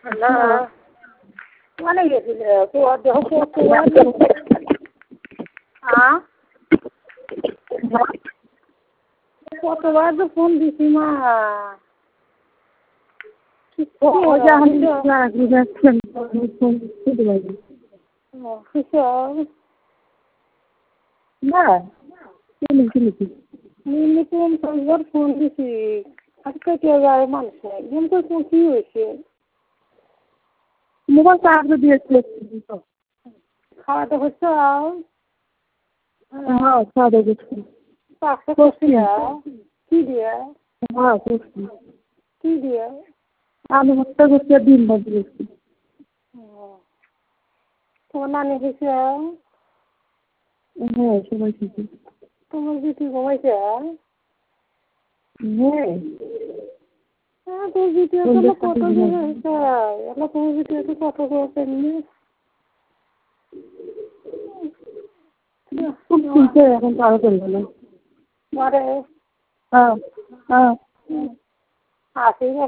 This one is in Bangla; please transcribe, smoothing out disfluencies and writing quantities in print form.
হ্যালো কোনে গেছিলে কতবার তো ফোন দিছি মা ফোন দিছি আজকে কে যায় মানুষ কিন্তু কি হয়েছে মোবাইল চার্জ দিয়েছিল খাওয়া দাওয়া হচ্ছে হ্যাঁ খাওয়া দাওয়া করছি পাঁচশো করছি কি দিয়ে হ্যাঁ করছি কি দিয়ে আলু ভর্তা করছি আর ডিম ভাজি করছি তোমার নানি হয়েছে হ্যাঁ সবাই ঠিক তোমার দিদি ঘুমাইছে হ্যাঁ তোর ভিডিও তো কত দিন হয়েছে এলা তোমার ভিডিওতে কত করতে নিয়ে এখন তো আরো করবে না মারে হ্যাঁ হ্যাঁ আসি